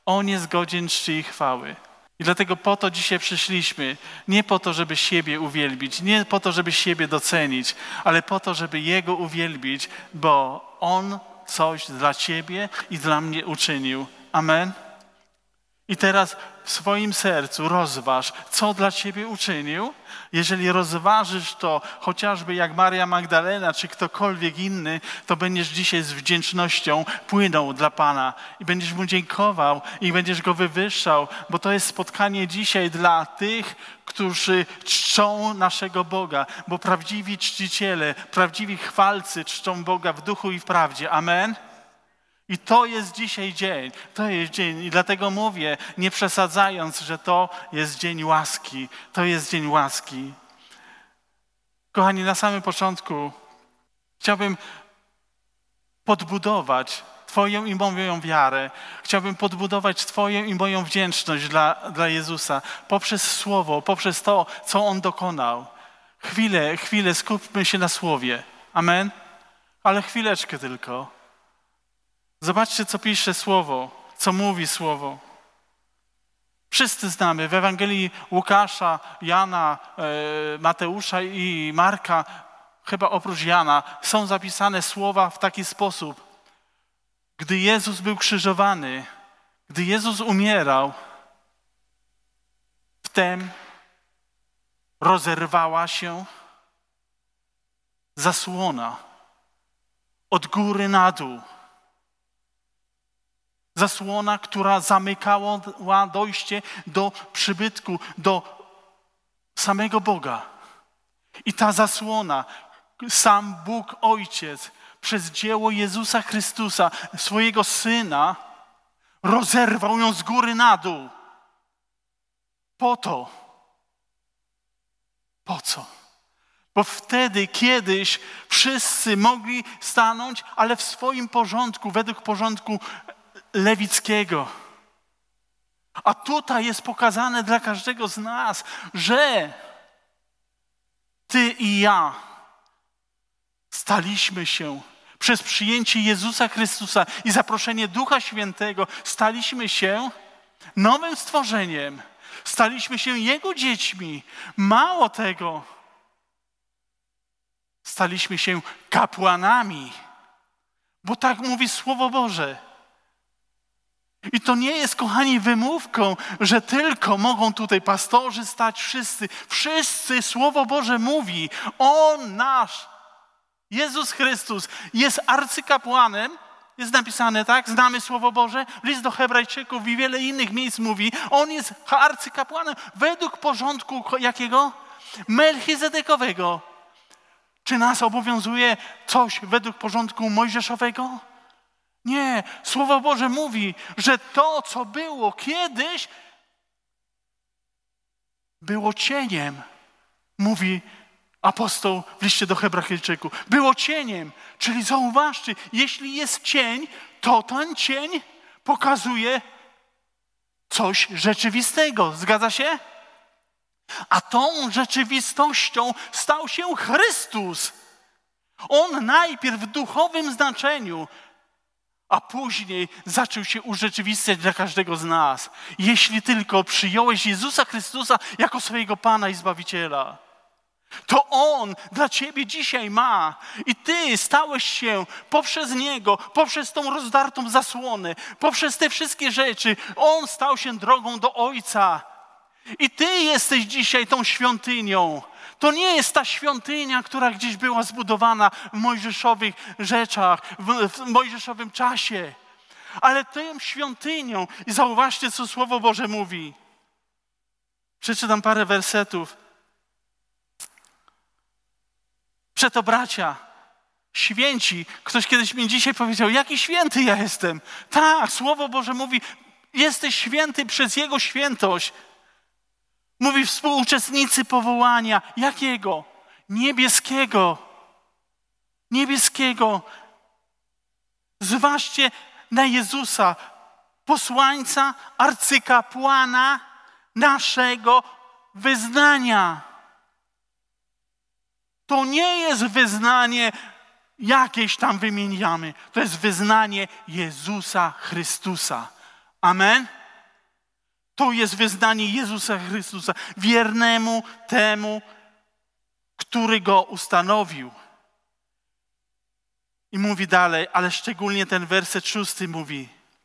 On jest godzien czci i chwały. I dlatego po to dzisiaj przyszliśmy. Nie po to, żeby siebie uwielbić, nie po to, żeby siebie docenić, ale po to, żeby Jego uwielbić, bo On coś dla ciebie i dla mnie uczynił. Amen. I teraz w swoim sercu rozważ, co dla ciebie uczynił. Jeżeli rozważysz to chociażby jak Maria Magdalena, czy ktokolwiek inny, to będziesz dzisiaj z wdzięcznością płynął dla Pana i będziesz Mu dziękował i będziesz Go wywyższał, bo to jest spotkanie dzisiaj dla tych, którzy czczą naszego Boga, bo prawdziwi czciciele, prawdziwi chwalcy czczą Boga w duchu i w prawdzie. Amen. I to jest dzisiaj dzień, to jest dzień i dlatego mówię, nie przesadzając, że to jest dzień łaski, to jest dzień łaski. Kochani, na samym początku chciałbym podbudować Twoją i moją wiarę, chciałbym podbudować Twoją i moją wdzięczność dla Jezusa poprzez Słowo, poprzez to, co On dokonał. Chwilę skupmy się na Słowie, amen? Ale chwileczkę tylko. Zobaczcie, co pisze Słowo, co mówi Słowo. Wszyscy znamy w Ewangelii Łukasza, Jana, Mateusza i Marka, chyba oprócz Jana, są zapisane słowa w taki sposób. Gdy Jezus był krzyżowany, gdy Jezus umierał, wtem rozerwała się zasłona od góry na dół. Zasłona, która zamykała dojście do przybytku, do samego Boga. I ta zasłona, sam Bóg Ojciec, przez dzieło Jezusa Chrystusa, swojego Syna, rozerwał ją z góry na dół. Po co? Bo wtedy, kiedyś wszyscy mogli stanąć, ale w swoim porządku, według porządku lewickiego. A tutaj jest pokazane dla każdego z nas, że ty i ja staliśmy się przez przyjęcie Jezusa Chrystusa i zaproszenie Ducha Świętego, staliśmy się nowym stworzeniem. Staliśmy się Jego dziećmi. Mało tego, staliśmy się kapłanami, bo tak mówi Słowo Boże. I to nie jest, kochani, wymówką, że tylko mogą tutaj pastorzy stać, wszyscy Słowo Boże mówi. On nasz, Jezus Chrystus, jest arcykapłanem, jest napisane, tak? Znamy Słowo Boże, list do Hebrajczyków i wiele innych miejsc mówi. On jest arcykapłanem według porządku jakiego? Melchizedekowego. Czy nas obowiązuje coś według porządku mojżeszowego? Nie, Słowo Boże mówi, że to, co było kiedyś, było cieniem, mówi apostoł w liście do Hebrajczyków. Było cieniem, czyli zauważcie, jeśli jest cień, to ten cień pokazuje coś rzeczywistego. Zgadza się? A tą rzeczywistością stał się Chrystus. On najpierw w duchowym znaczeniu, a później zaczął się urzeczywistniać dla każdego z nas. Jeśli tylko przyjąłeś Jezusa Chrystusa jako swojego Pana i Zbawiciela, to On dla ciebie dzisiaj ma. I ty stałeś się poprzez Niego, poprzez tą rozdartą zasłonę, poprzez te wszystkie rzeczy. On stał się drogą do Ojca. I ty jesteś dzisiaj tą świątynią. To nie jest ta świątynia, która gdzieś była zbudowana w mojżeszowych rzeczach, w mojżeszowym czasie. Ale tą świątynią, i zauważcie, co Słowo Boże mówi. Przeczytam parę wersetów. Przeto bracia, święci, ktoś kiedyś mi dzisiaj powiedział, jaki święty ja jestem. Tak, Słowo Boże mówi, jesteś święty przez Jego świętość. Mówi współuczestnicy powołania. Jakiego? Niebieskiego. Niebieskiego. Zważcie na Jezusa, posłańca, arcykapłana naszego wyznania. To nie jest wyznanie jakieś tam wymieniamy. To jest wyznanie Jezusa Chrystusa. Amen? To jest wyznanie Jezusa Chrystusa, wiernemu temu, który Go ustanowił. I mówi dalej, ale szczególnie ten werset 6 mówi,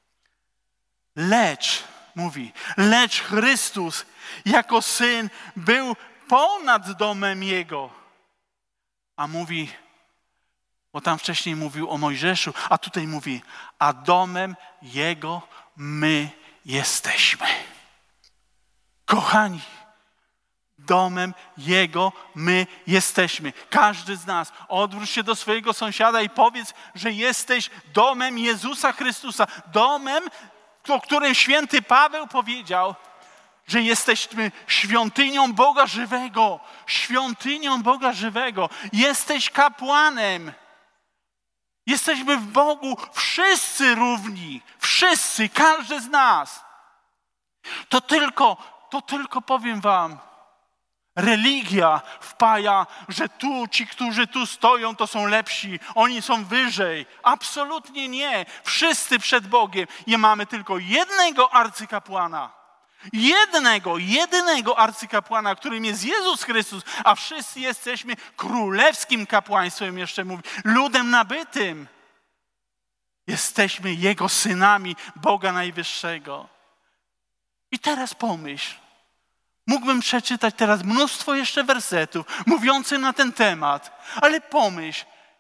lecz Chrystus jako Syn był ponad domem Jego. A mówi, bo tam wcześniej mówił o Mojżeszu, a tutaj mówi, a domem Jego my jesteśmy. Kochani, domem Jego my jesteśmy. Każdy z nas. Odwróć się do swojego sąsiada i powiedz, że jesteś domem Jezusa Chrystusa. Domem, o którym święty Paweł powiedział, że jesteśmy świątynią Boga żywego. Świątynią Boga żywego. Jesteś kapłanem. Jesteśmy w Bogu wszyscy równi. Wszyscy, każdy z nas. To tylko powiem wam, religia wpaja, że ci, którzy tu stoją, to są lepsi, oni są wyżej. Absolutnie nie. Wszyscy przed Bogiem. I mamy tylko jednego arcykapłana. Jedynego arcykapłana, którym jest Jezus Chrystus, a wszyscy jesteśmy królewskim kapłaństwem, jeszcze mówi, ludem nabytym. Jesteśmy Jego synami Boga Najwyższego. I teraz pomyśl, mógłbym przeczytać teraz mnóstwo jeszcze wersetów mówiących na ten temat, ale pomyśl,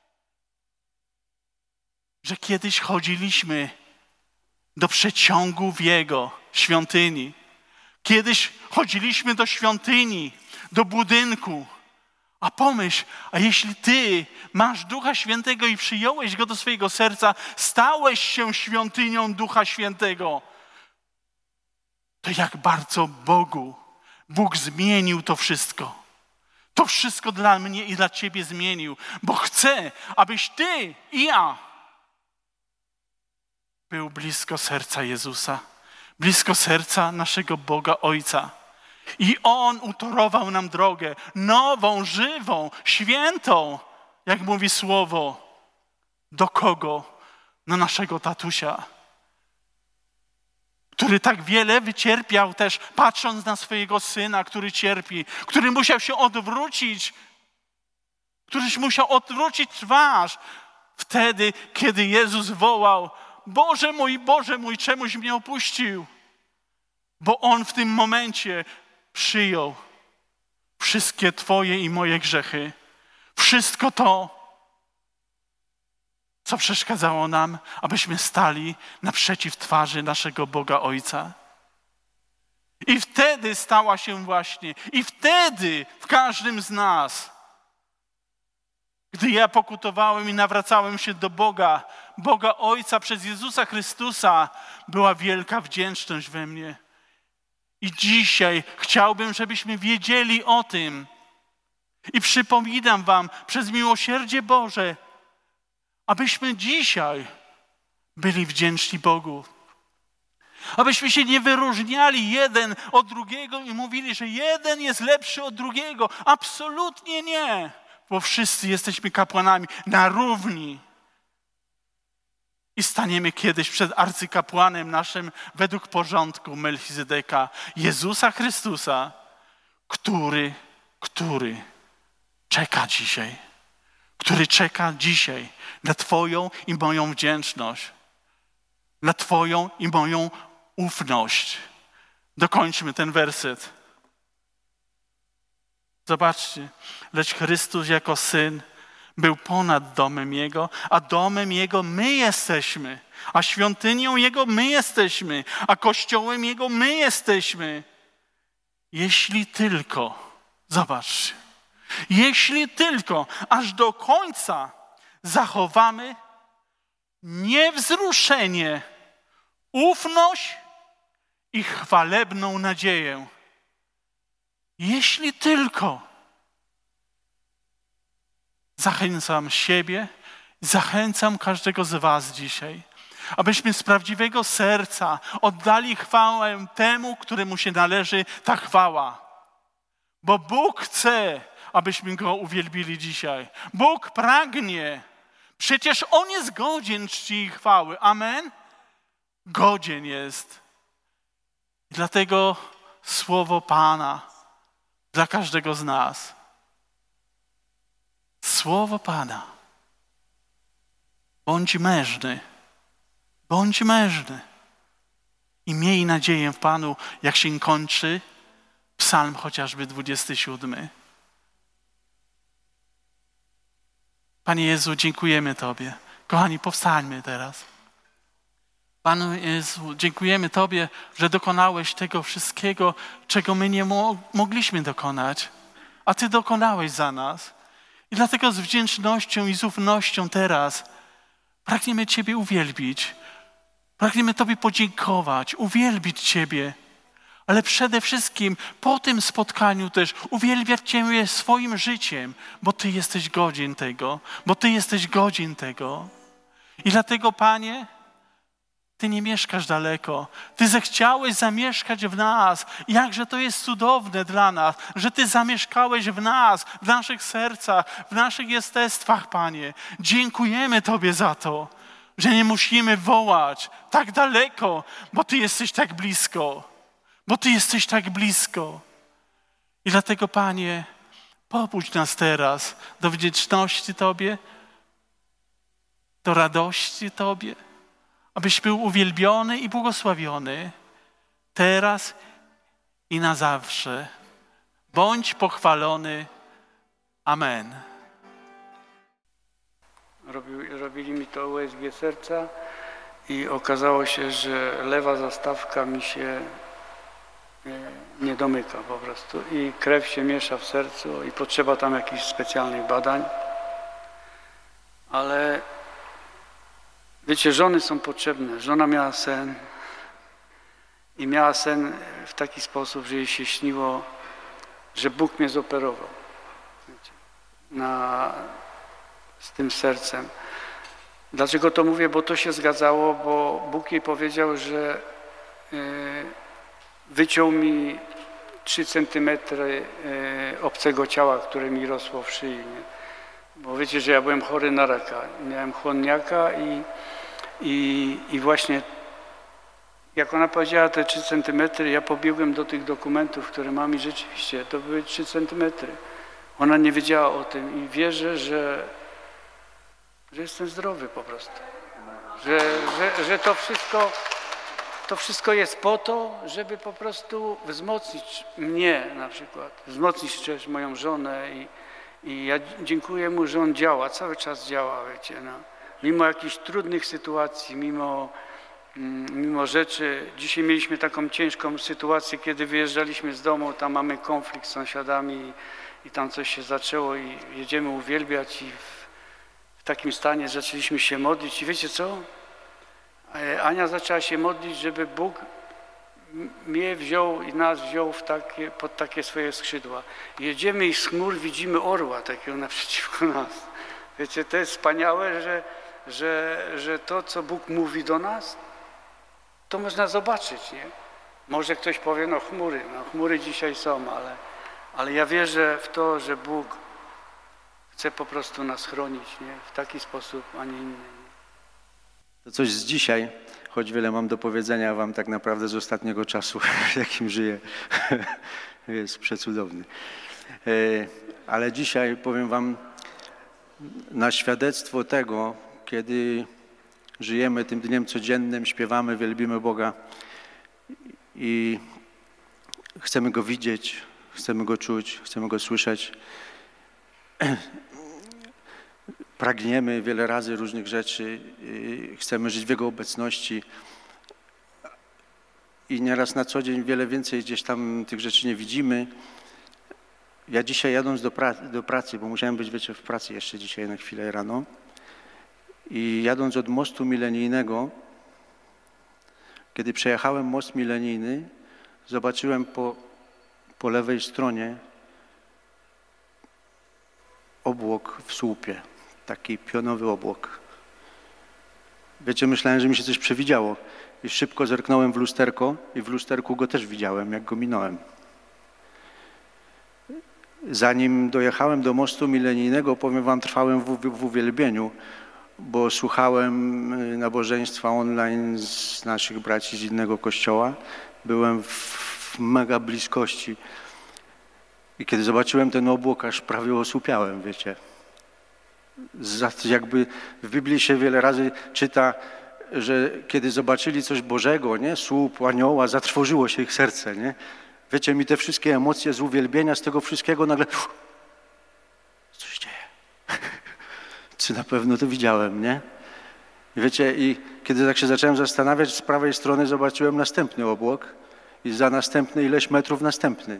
że kiedyś chodziliśmy do przeciągu w Jego świątyni. Kiedyś chodziliśmy do świątyni, do budynku. A pomyśl, a jeśli ty masz Ducha Świętego i przyjąłeś Go do swojego serca, stałeś się świątynią Ducha Świętego, to jak bardzo Bóg zmienił to wszystko. To wszystko dla mnie i dla ciebie zmienił, bo chce, abyś ty i ja był blisko serca Jezusa, blisko serca naszego Boga Ojca. I On utorował nam drogę, nową, żywą, świętą, jak mówi Słowo. Do kogo? Na naszego tatusia, który tak wiele wycierpiał też, patrząc na swojego syna, który cierpi, który musiał się odwrócić, któryś musiał odwrócić twarz wtedy, kiedy Jezus wołał, Boże mój, czemuś mnie opuścił? Bo On w tym momencie przyjął wszystkie Twoje i moje grzechy. Wszystko to, co przeszkadzało nam, abyśmy stali naprzeciw twarzy naszego Boga Ojca. I wtedy stała się właśnie, i wtedy w każdym z nas, gdy ja pokutowałem i nawracałem się do Boga Ojca przez Jezusa Chrystusa, była wielka wdzięczność we mnie. I dzisiaj chciałbym, żebyśmy wiedzieli o tym. I przypominam wam przez miłosierdzie Boże, abyśmy dzisiaj byli wdzięczni Bogu. Abyśmy się nie wyróżniali jeden od drugiego i mówili, że jeden jest lepszy od drugiego. Absolutnie nie, bo wszyscy jesteśmy kapłanami na równi. I staniemy kiedyś przed arcykapłanem naszym według porządku Melchizedeka, Jezusa Chrystusa, który czeka dzisiaj. Który czeka dzisiaj na Twoją i moją wdzięczność, na Twoją i moją ufność. Dokończmy ten werset. Zobaczcie, lecz Chrystus jako Syn był ponad domem Jego, a domem Jego my jesteśmy, a świątynią Jego my jesteśmy, a Kościołem Jego my jesteśmy. Jeśli tylko, zobaczcie, jeśli tylko aż do końca zachowamy niewzruszenie, ufność i chwalebną nadzieję. Jeśli tylko. Zachęcam siebie, zachęcam każdego z was dzisiaj, abyśmy z prawdziwego serca oddali chwałę temu, któremu się należy ta chwała. Bo Bóg chce, abyśmy Go uwielbili dzisiaj. Bóg pragnie. Przecież On jest godzien czci i chwały. Amen? Godzien jest. Dlatego słowo Pana dla każdego z nas. Słowo Pana. Bądź mężny. Bądź mężny. I miej nadzieję w Panu, jak się kończy psalm chociażby 27. Panie Jezu, dziękujemy Tobie. Kochani, powstańmy teraz. Panu Jezu, dziękujemy Tobie, że dokonałeś tego wszystkiego, czego my nie mogliśmy dokonać, a Ty dokonałeś za nas. I dlatego z wdzięcznością i z ufnością teraz pragniemy Ciebie uwielbić. Pragniemy Tobie podziękować, uwielbić Ciebie, ale przede wszystkim po tym spotkaniu też uwielbiać Ciebie swoim życiem, bo Ty jesteś godzien tego, bo Ty jesteś godzien tego. I dlatego, Panie, Ty nie mieszkasz daleko. Ty zechciałeś zamieszkać w nas. Jakże to jest cudowne dla nas, że Ty zamieszkałeś w nas, w naszych sercach, w naszych jestestwach, Panie. Dziękujemy Tobie za to, że nie musimy wołać tak daleko, bo Ty jesteś tak blisko. Bo Ty jesteś tak blisko. I dlatego, Panie, pobudź nas teraz do wdzięczności Tobie, do radości Tobie, abyś był uwielbiony i błogosławiony teraz i na zawsze. Bądź pochwalony. Amen. Robili mi to USG serca i okazało się, że lewa zastawka mi się nie domyka po prostu i krew się miesza w sercu i potrzeba tam jakichś specjalnych badań. Ale wiecie, żony są potrzebne. Żona miała sen i miała sen w taki sposób, że jej się śniło, że Bóg mnie zoperował. Wiecie, z tym sercem. Dlaczego to mówię? Bo to się zgadzało, bo Bóg jej powiedział, że wyciął mi 3 centymetry obcego ciała, które mi rosło w szyi. Nie? Bo wiecie, że ja byłem chory na raka. Miałem chłonniaka i właśnie jak ona powiedziała te 3 centymetry, ja pobiegłem do tych dokumentów, które mam i rzeczywiście to były 3 centymetry. Ona nie wiedziała o tym i wierzę, że jestem zdrowy po prostu. Że to wszystko jest po to, żeby po prostu wzmocnić mnie na przykład, wzmocnić też moją żonę i ja dziękuję mu, że on działa, cały czas działa, wiecie, no. Mimo jakichś trudnych sytuacji, mimo rzeczy. Dzisiaj mieliśmy taką ciężką sytuację, kiedy wyjeżdżaliśmy z domu, tam mamy konflikt z sąsiadami i tam coś się zaczęło i jedziemy uwielbiać i w takim stanie zaczęliśmy się modlić i wiecie co? Ania zaczęła się modlić, żeby Bóg mnie wziął i nas wziął pod takie swoje skrzydła. Jedziemy i z chmur widzimy orła takiego naprzeciwko nas. Wiecie, to jest wspaniałe, że to, co Bóg mówi do nas, to można zobaczyć, nie? Może ktoś powie, no chmury dzisiaj są, ale ja wierzę w to, że Bóg chce po prostu nas chronić, nie? W taki sposób, a nie inny. To coś z dzisiaj, choć wiele mam do powiedzenia wam tak naprawdę z ostatniego czasu, w jakim żyję, jest przecudowny. Ale dzisiaj powiem wam na świadectwo tego, kiedy żyjemy tym dniem codziennym, śpiewamy, wielbimy Boga i chcemy Go widzieć, chcemy Go czuć, chcemy Go słyszeć. Pragniemy wiele razy różnych rzeczy, chcemy żyć w Jego obecności i nieraz na co dzień wiele więcej gdzieś tam tych rzeczy nie widzimy. Ja dzisiaj jadąc do pracy, bo musiałem być, wiecie, w pracy jeszcze dzisiaj na chwilę rano i jadąc od mostu milenijnego, kiedy przejechałem most milenijny, zobaczyłem po lewej stronie obłok w słupie. Taki pionowy obłok. Wiecie, myślałem, że mi się coś przewidziało i szybko zerknąłem w lusterko i w lusterku go też widziałem, jak go minąłem. Zanim dojechałem do mostu milenijnego, powiem wam, trwałem w uwielbieniu, bo słuchałem nabożeństwa online z naszych braci z innego kościoła byłem w mega bliskości. I kiedy zobaczyłem ten obłok, aż prawie osłupiałem, wiecie. Jakby w Biblii się wiele razy czyta, że kiedy zobaczyli coś Bożego, nie, słup, anioła, zatrwożyło się ich serce, nie. Wiecie, mi te wszystkie emocje z uwielbienia, z tego wszystkiego nagle co się dzieje? Czy na pewno to widziałem, nie? I wiecie, i kiedy tak się zacząłem zastanawiać, z prawej strony zobaczyłem następny obłok i za następny ileś metrów następny.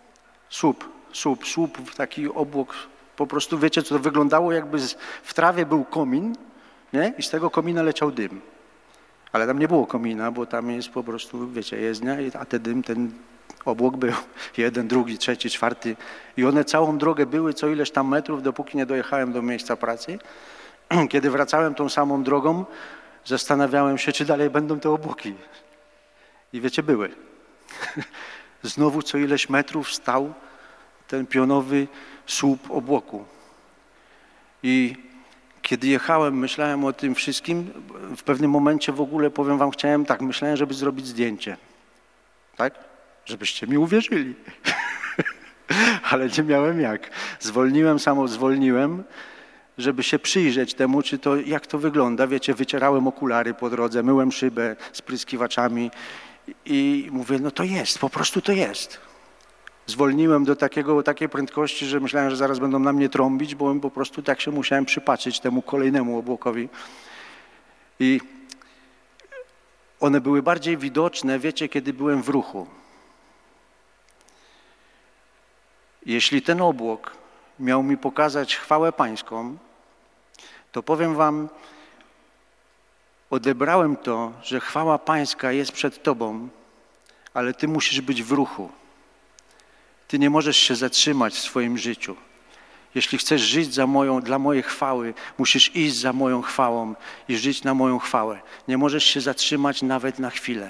Słup, taki obłok. Po prostu wiecie, co to wyglądało, jakby w trawie był komin, nie? I z tego komina leciał dym. Ale tam nie było komina, bo tam jest po prostu, wiecie, jezdnia, a ten obłok był. Jeden, drugi, trzeci, czwarty. I one całą drogę były co ileś tam metrów, dopóki nie dojechałem do miejsca pracy. Kiedy wracałem tą samą drogą, zastanawiałem się, czy dalej będą te obłoki. I wiecie, były. Znowu co ileś metrów stał ten pionowy słup obłoku. I kiedy jechałem, myślałem o tym wszystkim, w pewnym momencie w ogóle, powiem wam, myślałem, żeby zrobić zdjęcie. Tak? Żebyście mi uwierzyli. Ale nie miałem jak. Zwolniłem, żeby się przyjrzeć temu, jak to wygląda. Wiecie, wycierałem okulary po drodze, myłem szybę spryskiwaczami i mówię, no to jest, po prostu to jest. Zwolniłem do takiej prędkości, że myślałem, że zaraz będą na mnie trąbić, bo po prostu tak się musiałem przypatrzyć temu kolejnemu obłokowi. I one były bardziej widoczne, wiecie, kiedy byłem w ruchu. Jeśli ten obłok miał mi pokazać chwałę pańską, to powiem wam, odebrałem to, że chwała pańska jest przed tobą, ale ty musisz być w ruchu. Ty nie możesz się zatrzymać w swoim życiu. Jeśli chcesz żyć dla mojej chwały, musisz iść za moją chwałą i żyć na moją chwałę. Nie możesz się zatrzymać nawet na chwilę.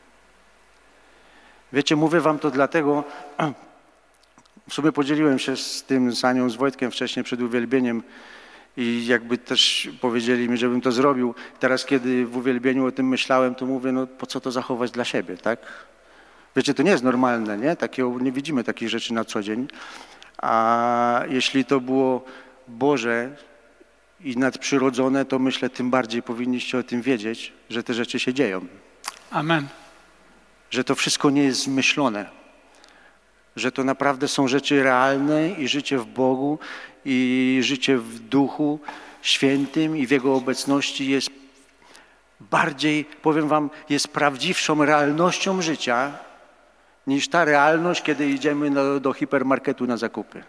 Wiecie, mówię wam to dlatego, w sumie podzieliłem się z Anią, z Wojtkiem wcześniej przed uwielbieniem i jakby też powiedzieli mi, żebym to zrobił. Teraz, kiedy w uwielbieniu o tym myślałem, to mówię, no po co to zachować dla siebie, tak? Wiecie, to nie jest normalne, nie? Nie widzimy takich rzeczy na co dzień. A jeśli to było Boże i nadprzyrodzone, to myślę, tym bardziej powinniście o tym wiedzieć, że te rzeczy się dzieją. Amen. Że to wszystko nie jest zmyślone. Że to naprawdę są rzeczy realne i życie w Bogu i życie w Duchu Świętym i w Jego obecności jest bardziej, powiem wam, jest prawdziwszą realnością życia niż ta realność, kiedy idziemy do hipermarketu na zakupy.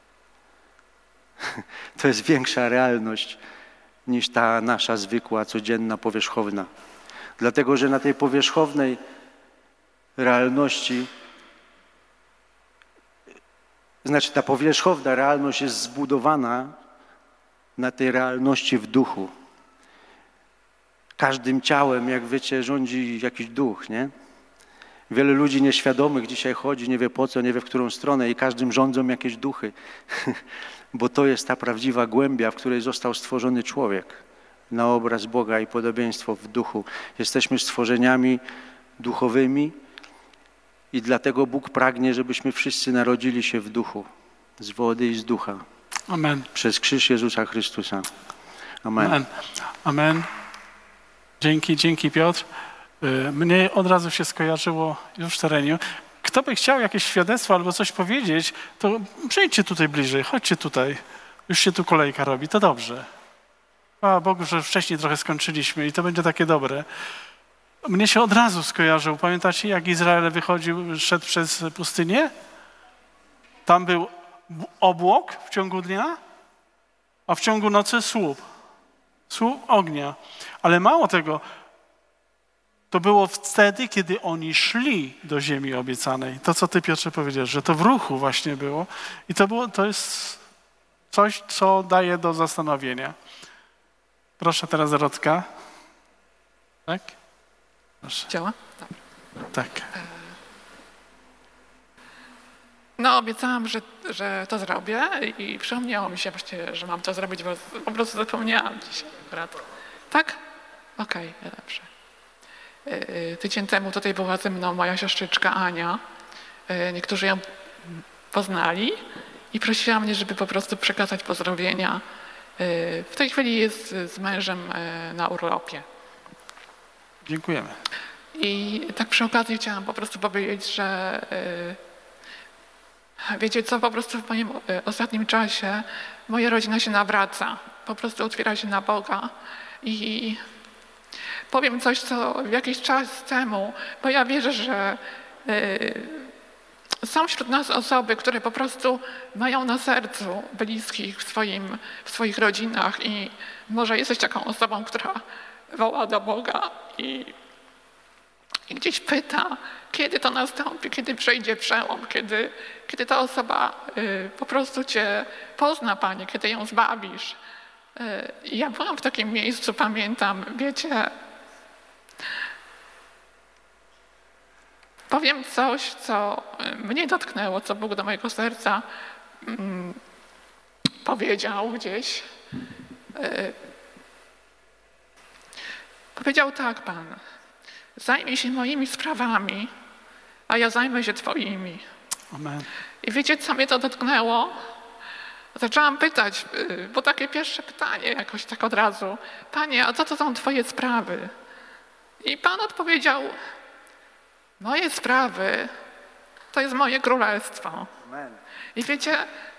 To jest większa realność niż ta nasza zwykła, codzienna, powierzchowna. Dlatego, że na tej powierzchownej realności, ta powierzchowna realność jest zbudowana na tej realności w duchu. Każdym ciałem, jak wiecie, rządzi jakiś duch, nie? Wiele ludzi nieświadomych dzisiaj chodzi, nie wie po co, nie wie w którą stronę i każdym rządzą jakieś duchy. Bo to jest ta prawdziwa głębia, w której został stworzony człowiek. Na obraz Boga i podobieństwo w duchu. Jesteśmy stworzeniami duchowymi i dlatego Bóg pragnie, żebyśmy wszyscy narodzili się w duchu. Z wody i z ducha. Amen. Przez krzyż Jezusa Chrystusa. Amen. Amen. Amen. Dzięki Piotr. Mnie od razu się skojarzyło już w terenie. Kto by chciał jakieś świadectwo albo coś powiedzieć, to przyjdźcie tutaj bliżej, chodźcie tutaj. Już się tu kolejka robi, to dobrze. Chwała Bogu, że wcześniej trochę skończyliśmy i to będzie takie dobre. Mnie się od razu skojarzył. Pamiętacie, jak Izrael szedł przez pustynię? Tam był obłok w ciągu dnia, a w ciągu nocy słup. Słup ognia. Ale mało tego, to było wtedy, kiedy oni szli do ziemi obiecanej. To, co ty, Piotrze, powiedziałeś, że to w ruchu właśnie było. I to jest coś, co daje do zastanowienia. Proszę teraz Dorotka. Tak? Proszę. Działa? Tak. No, obiecałam, że to zrobię i przypomniało mi się właściwie, że mam to zrobić, bo po prostu zapomniałam dzisiaj akurat. Tak? Okej, dobrze. Tydzień temu tutaj była ze mną moja siostrzyczka Ania. Niektórzy ją poznali i prosiła mnie, żeby po prostu przekazać pozdrowienia. W tej chwili jest z mężem na urlopie. Dziękujemy. I tak przy okazji chciałam po prostu powiedzieć, że wiecie co, po prostu w moim ostatnim czasie moja rodzina się nawraca. Po prostu otwiera się na Boga i powiem coś, co jakiś czas temu, bo ja wierzę, że są wśród nas osoby, które po prostu mają na sercu bliskich w swoich rodzinach i może jesteś taką osobą, która woła do Boga i gdzieś pyta, kiedy to nastąpi, kiedy przejdzie przełom, kiedy ta osoba po prostu Cię pozna, Panie, kiedy ją zbawisz. Ja byłam w takim miejscu, pamiętam, wiecie, powiem coś, co mnie dotknęło, co Bóg do mojego serca powiedział gdzieś. Powiedział tak, Pan, zajmij się moimi sprawami, a ja zajmę się Twoimi. Amen. I wiecie, co mnie to dotknęło? Zaczęłam pytać, bo takie pierwsze pytanie jakoś tak od razu. Panie, a co to są Twoje sprawy? I Pan odpowiedział, moje sprawy to jest moje królestwo. Amen. I wiecie,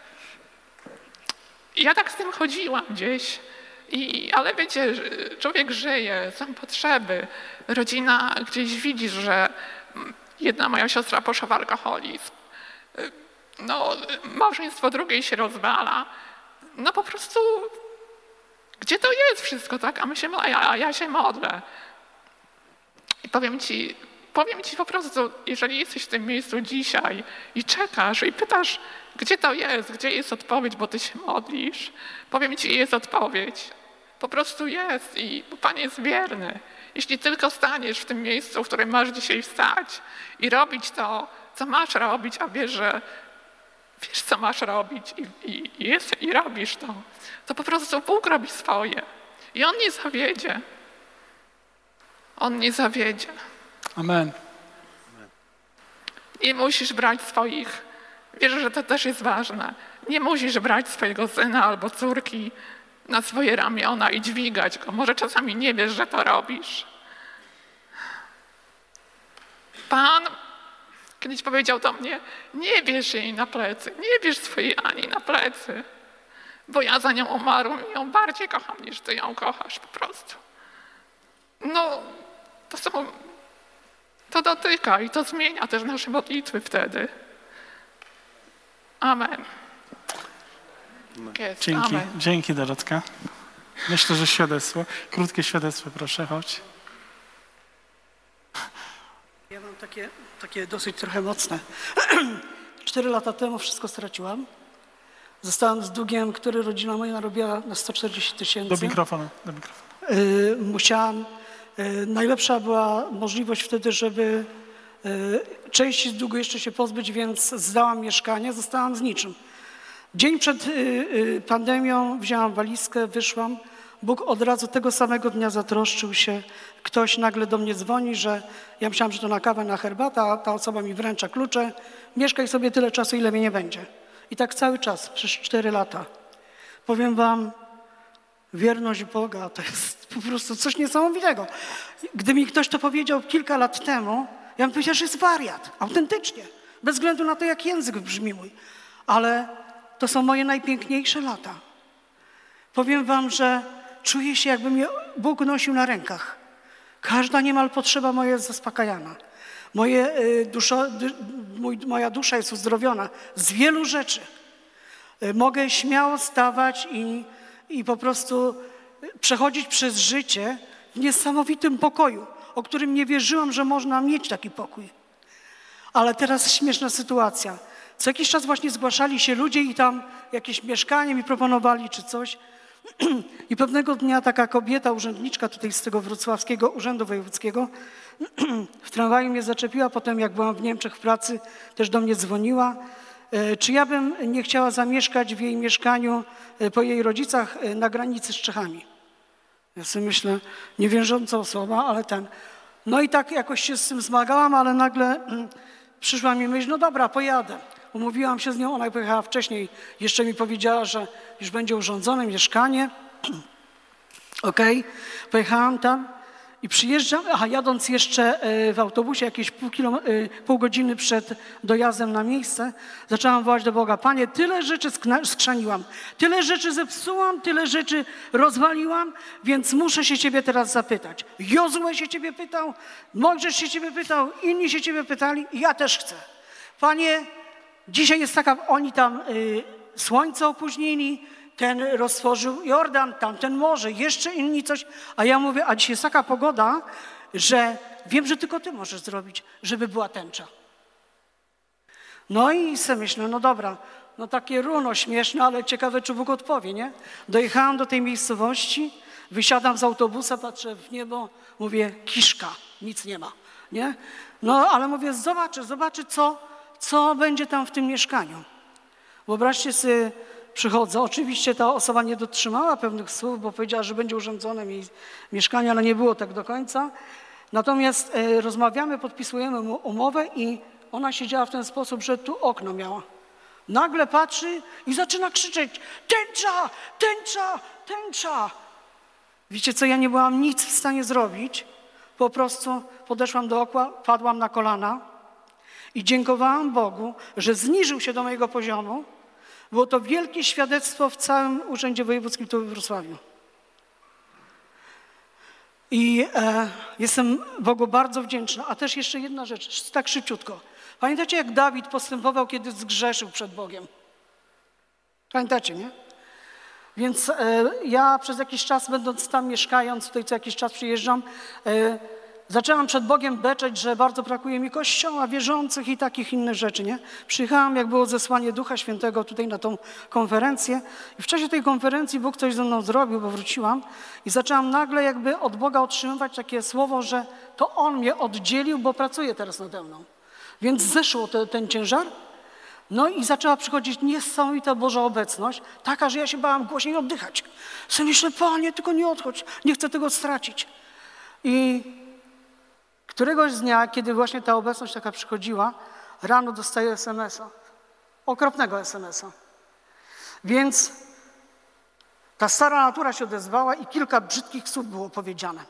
ja tak z tym chodziłam gdzieś, ale wiecie, człowiek żyje, są potrzeby. Rodzina gdzieś widzi, że jedna moja siostra poszła w alkoholizm. No, małżeństwo drugiej się rozwala. No po prostu, gdzie to jest wszystko, tak? A ja się modlę. I powiem ci po prostu, jeżeli jesteś w tym miejscu dzisiaj i czekasz i pytasz, gdzie to jest, gdzie jest odpowiedź, bo ty się modlisz, powiem ci, jest odpowiedź. Po prostu jest i Pan jest wierny. Jeśli tylko staniesz w tym miejscu, w którym masz dzisiaj wstać i robić to, co masz robić, a wiesz, co masz robić i robisz to, to po prostu Bóg robi swoje. I On nie zawiedzie. On nie zawiedzie. Amen. Nie musisz brać swoich, wierzę, że to też jest ważne, nie musisz brać swojego syna albo córki na swoje ramiona i dźwigać go. Może czasami nie wiesz, że to robisz. Pan kiedyś powiedział do mnie, nie bierz jej na plecy, nie bierz swojej Ani na plecy, bo ja za nią umarłam i ją bardziej kocham, niż ty ją kochasz po prostu. No, to dotyka i to zmienia też nasze modlitwy wtedy. Amen. Jest. Dzięki, Amen. dzięki Dorotka. Myślę, że świadectwo. Krótkie świadectwo, proszę, chodź. Ja mam takie dosyć trochę mocne. 4 lata temu wszystko straciłam. Zostałam z długiem, który rodzina moja narobiła na 140 000. Do mikrofonu. Musiałam, najlepsza była możliwość wtedy, żeby części z długu jeszcze się pozbyć, więc zdałam mieszkanie, zostałam z niczym. Dzień przed pandemią wzięłam walizkę, wyszłam. Bóg od razu tego samego dnia zatroszczył się. Ktoś nagle do mnie dzwoni, że ja myślałam, że to na kawę, na herbatę, a ta osoba mi wręcza klucze. Mieszkaj sobie tyle czasu, ile mnie nie będzie. I tak cały czas, przez 4 lata. Powiem wam, wierność Boga to jest po prostu coś niesamowitego. Gdy mi ktoś to powiedział kilka lat temu, ja bym powiedział, że jest wariat, autentycznie. Bez względu na to, jak język brzmi mój. Ale to są moje najpiękniejsze lata. Powiem wam, że czuję się, jakby mnie Bóg nosił na rękach. Każda niemal potrzeba moja jest zaspokajana. Moja dusza jest uzdrowiona z wielu rzeczy. Mogę śmiało stawać i po prostu przechodzić przez życie w niesamowitym pokoju, o którym nie wierzyłam, że można mieć taki pokój. Ale teraz śmieszna sytuacja. Co jakiś czas właśnie zgłaszali się ludzie i tam jakieś mieszkanie mi proponowali czy coś. I pewnego dnia taka kobieta, urzędniczka tutaj z tego wrocławskiego Urzędu Wojewódzkiego w tramwaju mnie zaczepiła. Potem jak byłam w Niemczech w pracy, też do mnie dzwoniła. Czy ja bym nie chciała zamieszkać w jej mieszkaniu po jej rodzicach na granicy z Czechami. Ja sobie myślę, niewierząca osoba, ale No i tak jakoś się z tym zmagałam, ale nagle przyszła mi myśl, no dobra, pojadę. Umówiłam się z nią, ona pojechała wcześniej, jeszcze mi powiedziała, że już będzie urządzone mieszkanie. Okej, pojechałam tam i przyjeżdżam, jadąc jeszcze w autobusie jakieś pół godziny przed dojazdem na miejsce, zaczęłam wołać do Boga: Panie, tyle rzeczy skrzaniłam, tyle rzeczy zepsułam, tyle rzeczy rozwaliłam, więc muszę się Ciebie teraz zapytać. Jozue się Ciebie pytał, Mojżesz się Ciebie pytał, inni się Ciebie pytali i ja też chcę. Panie, dzisiaj jest taka, oni tam słońce opóźnili, ten roztworzył Jordan, tamten morze, jeszcze inni coś. A ja mówię, a dzisiaj jest taka pogoda, że wiem, że tylko Ty możesz zrobić, żeby była tęcza. No i sobie myślę, no dobra, no takie runo śmieszne, ale ciekawe, czy Bóg odpowie, nie? Dojechałam do tej miejscowości, wysiadam z autobusa, patrzę w niebo, mówię, kiszka, nic nie ma, nie? No ale mówię, zobaczę, co będzie tam w tym mieszkaniu. Wyobraźcie sobie, przychodzę. Oczywiście ta osoba nie dotrzymała pewnych słów, bo powiedziała, że będzie urządzone mi mieszkanie, ale nie było tak do końca. Natomiast rozmawiamy, podpisujemy umowę i ona siedziała w ten sposób, że tu okno miała. Nagle patrzy i zaczyna krzyczeć: tęcza, tęcza, tęcza. Wiecie co, ja nie byłam nic w stanie zrobić. Po prostu podeszłam do okna, padłam na kolana i dziękowałam Bogu, że zniżył się do mojego poziomu. Było to wielkie świadectwo w całym Urzędzie Wojewódzkim tu we Wrocławiu. I jestem Bogu bardzo wdzięczna. A też jeszcze jedna rzecz, tak szybciutko. Pamiętacie, jak Dawid postępował, kiedy zgrzeszył przed Bogiem? Pamiętacie, nie? Więc ja przez jakiś czas, będąc tam, mieszkając, tutaj co jakiś czas przyjeżdżam, zaczęłam przed Bogiem beczeć, że bardzo brakuje mi Kościoła, wierzących i takich innych rzeczy, nie? Przyjechałam, jak było zesłanie Ducha Świętego tutaj na tą konferencję i w czasie tej konferencji Bóg coś ze mną zrobił, bo wróciłam i zaczęłam nagle jakby od Boga otrzymywać takie słowo, że to On mnie oddzielił, bo pracuje teraz nade mną. Więc zeszło ten ciężar. No i zaczęła przychodzić niesamowita Boża obecność, taka, że ja się bałam głośniej oddychać. Sobie myślę, Panie, tylko nie odchodź, nie chcę tego stracić. I któregoś dnia, kiedy właśnie ta obecność taka przychodziła, rano dostaję SMS-a, okropnego SMS-a. Więc ta stara natura się odezwała i kilka brzydkich słów było powiedziane.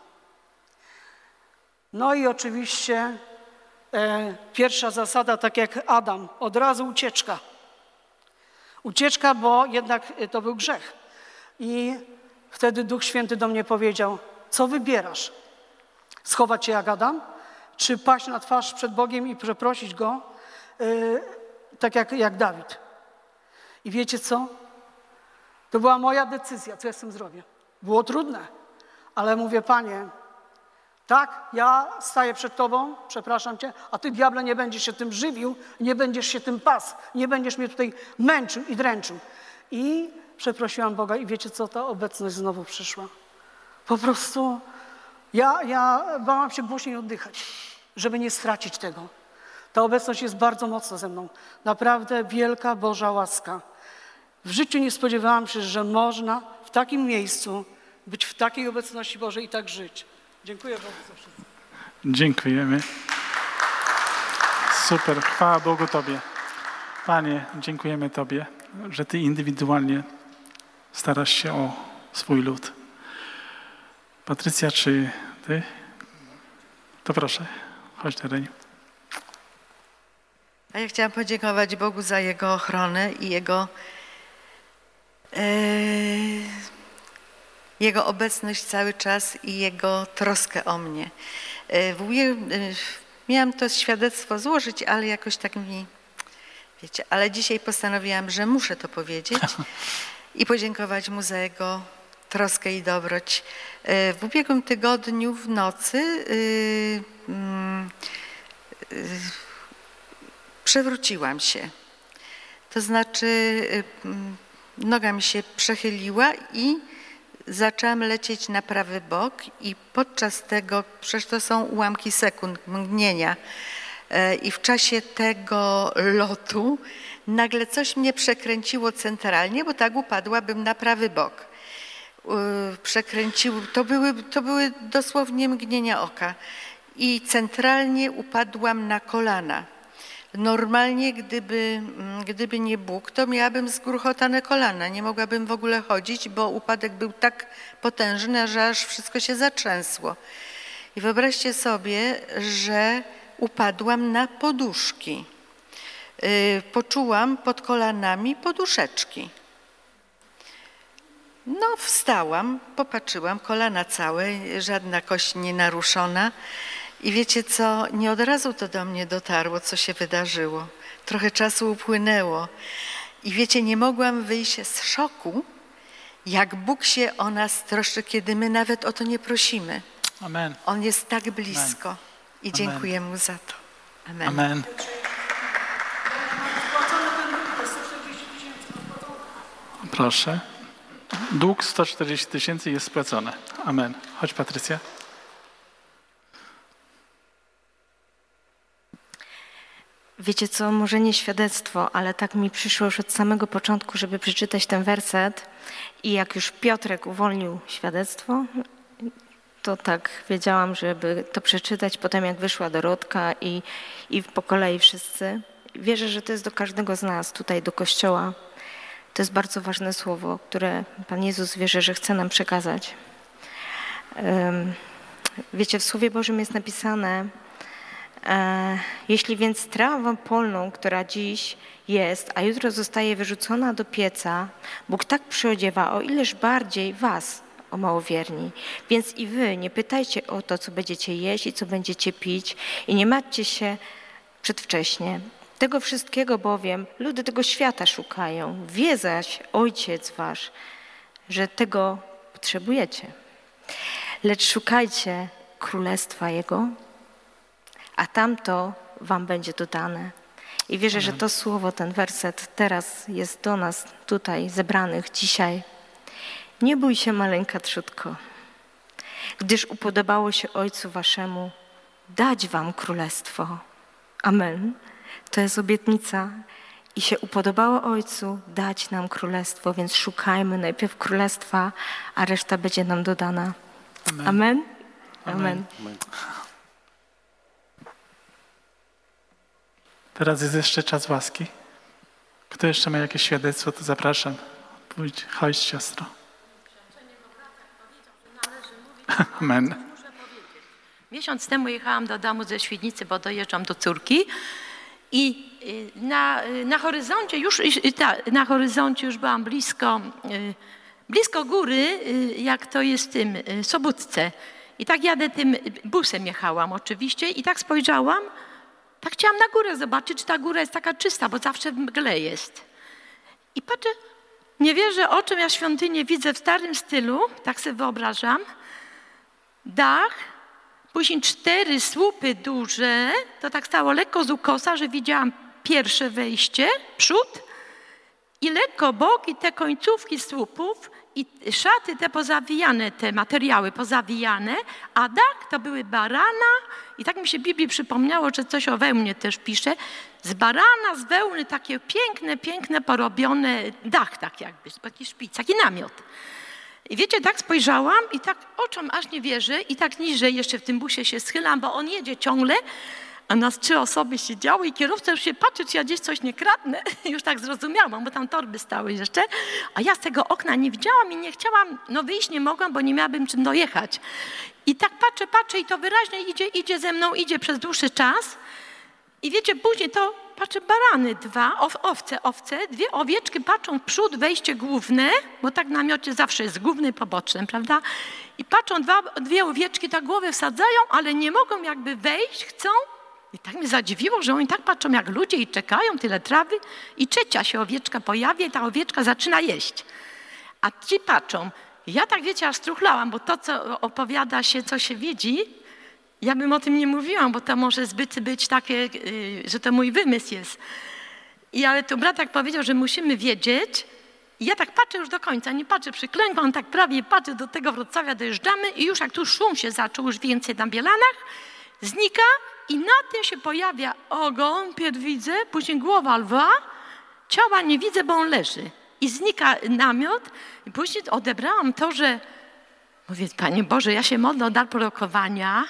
No i oczywiście pierwsza zasada, tak jak Adam, od razu ucieczka. Ucieczka, bo jednak to był grzech. I wtedy Duch Święty do mnie powiedział: co wybierasz? Schować się jak Adam, czy paść na twarz przed Bogiem i przeprosić Go, tak jak Dawid? I wiecie co? To była moja decyzja, co ja z tym zrobię. Było trudne, ale mówię: Panie, tak, ja staję przed Tobą, przepraszam Cię, a Ty, diable, nie będziesz się tym żywił, nie będziesz się tym pasł, nie będziesz mnie tutaj męczył i dręczył. I przeprosiłam Boga i wiecie co? Ta obecność znowu przyszła. Po prostu ja bałam się głośniej oddychać, żeby nie stracić tego. Ta obecność jest bardzo mocna ze mną. Naprawdę wielka Boża łaska. W życiu nie spodziewałam się, że można w takim miejscu być w takiej obecności Bożej i tak żyć. Dziękuję Bogu za wszystko. Dziękujemy. Super, chwała Bogu Tobie. Panie, dziękujemy Tobie, że Ty indywidualnie starasz się o swój lud. Patrycja, czy Ty? To proszę, chodź Tereniu. A ja chciałam podziękować Bogu za Jego ochronę i Jego obecność cały czas i Jego troskę o mnie. Miałam to świadectwo złożyć, ale jakoś tak mi, wiecie, ale dzisiaj postanowiłam, że muszę to powiedzieć i podziękować Mu za Jego troskę i dobroć. W ubiegłym tygodniu w nocy przewróciłam się. To znaczy noga mi się przechyliła i zaczęłam lecieć na prawy bok i podczas tego, przecież to są ułamki sekund, mgnienia, i w czasie tego lotu nagle coś mnie przekręciło centralnie, bo tak upadłabym na prawy bok. Przekręciło, to były dosłownie mgnienia oka i centralnie upadłam na kolana. Normalnie, gdyby nie Bóg, to miałabym zgruchotane kolana. Nie mogłabym w ogóle chodzić, bo upadek był tak potężny, że aż wszystko się zatrzęsło. I wyobraźcie sobie, że upadłam na poduszki. Poczułam pod kolanami poduszeczki. No, wstałam, popatrzyłam, kolana całe, żadna kość nie naruszona. I wiecie co, nie od razu to do mnie dotarło, co się wydarzyło. Trochę czasu upłynęło. I wiecie, nie mogłam wyjść z szoku, jak Bóg się o nas troszczy, kiedy my nawet o to nie prosimy. Amen. On jest tak blisko i dziękuję Mu za to. Amen. Amen. Proszę. Dług 140 000 jest spłacony. Amen. Chodź, Patrycja. Wiecie co, może nie świadectwo, ale tak mi przyszło już od samego początku, żeby przeczytać ten werset i jak już Piotrek uwolnił świadectwo, to tak wiedziałam, żeby to przeczytać. Potem jak wyszła Dorotka i po kolei wszyscy. Wierzę, że to jest do każdego z nas tutaj, do Kościoła. To jest bardzo ważne słowo, które Pan Jezus wierzę, że chce nam przekazać. Wiecie, w Słowie Bożym jest napisane: jeśli więc trawą polną, która dziś jest, a jutro zostaje wyrzucona do pieca, Bóg tak przyodziewa, o ileż bardziej was, o małowierni. Więc i wy nie pytajcie o to, co będziecie jeść i co będziecie pić, i nie martwcie się przedwcześnie. Tego wszystkiego bowiem ludy tego świata szukają. Wie zaś Ojciec wasz, że tego potrzebujecie. Lecz szukajcie Królestwa Jego, a tamto wam będzie dodane. I wierzę, że to słowo, ten werset teraz jest do nas tutaj zebranych dzisiaj. Nie bój się, maleńka trzutko, gdyż upodobało się Ojcu waszemu dać wam królestwo. Amen. To jest obietnica. I się upodobało Ojcu dać nam królestwo, więc szukajmy najpierw królestwa, a reszta będzie nam dodana. Amen. Amen. Amen. Amen. Teraz jest jeszcze czas łaski. Kto jeszcze ma jakieś świadectwo, to zapraszam. Pójdź, chodź, siostro. Amen. Miesiąc temu jechałam do domu ze Świdnicy, bo dojeżdżam do córki i na horyzoncie już byłam blisko góry, jak to jest w tym Sobótce. I tak jadę tym busem, jechałam oczywiście i tak spojrzałam, tak chciałam na górę zobaczyć, czy ta góra jest taka czysta, bo zawsze w mgle jest. I patrzę, nie wierzę oczom, ja świątynię widzę w starym stylu, tak sobie wyobrażam, dach, później 4 słupy duże, to tak stało lekko z ukosa, że widziałam pierwsze wejście, przód i lekko bok i te końcówki słupów i szaty te pozawijane, te materiały pozawijane, a dach to były barana i tak mi się w Biblii przypomniało, że coś o wełnie też pisze, z barana, z wełny, takie piękne porobione dach, tak jakby, taki szpic, taki namiot. I wiecie, tak spojrzałam i tak oczom aż nie wierzę i tak niżej jeszcze w tym busie się schylam, bo on jedzie ciągle, a nas 3 osoby siedziały i kierowca już się patrzy, czy ja gdzieś coś nie kradnę. Już tak zrozumiałam, bo tam torby stały jeszcze, a ja z tego okna nie widziałam i nie chciałam, wyjść nie mogłam, bo nie miałabym czym dojechać. I tak patrzę i to wyraźnie idzie ze mną, idzie przez dłuższy czas. I wiecie, później to patrzę, barany 2, owce, 2 owieczki patrzą w przód, wejście główne, bo tak w namiocie zawsze jest główny i poboczny, prawda? I patrzą 2 owieczki, tak głowę wsadzają, ale nie mogą jakby wejść, chcą. I tak mnie zadziwiło, że oni tak patrzą jak ludzie i czekają, tyle trawy. I 3. się owieczka pojawia i ta owieczka zaczyna jeść. A ci patrzą. Ja tak, wiecie, aż struchlałam, bo to, co opowiada się, co się widzi, ja bym o tym nie mówiłam, bo to może zbyt być takie, że to mój wymysł jest. Ale tu brat tak powiedział, że musimy wiedzieć. I ja tak patrzę już do końca, nie patrzę, przyklękłam, tak prawie patrzę do tego Wrocławia, dojeżdżamy i już jak tu szum się zaczął, już więcej na Bielanach, znika i na tym się pojawia ogon, pierw widzę, później głowa lwa, ciała nie widzę, bo on leży. I znika namiot i później odebrałam to, że mówię, Panie Boże, ja się modlę o dar prorokowania,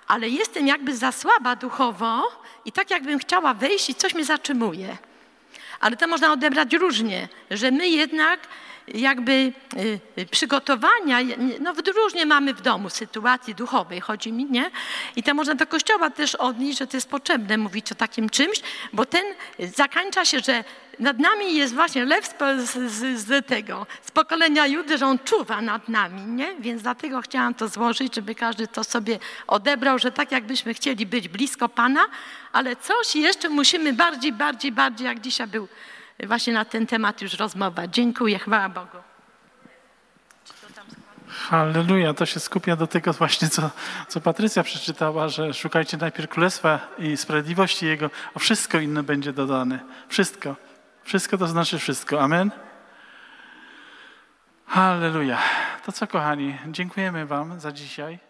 ale jestem jakby za słaba duchowo i tak jakbym chciała wejść i coś mnie zatrzymuje. Ale to można odebrać różnie, że my jednak jakby przygotowania, no różnie mamy w domu sytuacji duchowej, chodzi mi, nie? I to można do Kościoła też odnieść, że to jest potrzebne mówić o takim czymś, bo ten zakańcza się, że nad nami jest właśnie lew z pokolenia Judy, że on czuwa nad nami, nie? Więc dlatego chciałam to złożyć, żeby każdy to sobie odebrał, że tak jakbyśmy chcieli być blisko Pana, ale coś jeszcze musimy bardziej, jak dzisiaj był właśnie na ten temat już rozmowa. Dziękuję, chwała Bogu. Halleluja, to się skupia do tego właśnie, co Patrycja przeczytała, że szukajcie najpierw Królestwa i Sprawiedliwości Jego, a wszystko inne będzie dodane. Wszystko. Wszystko to znaczy wszystko. Amen? Halleluja. To co, kochani, dziękujemy wam za dzisiaj.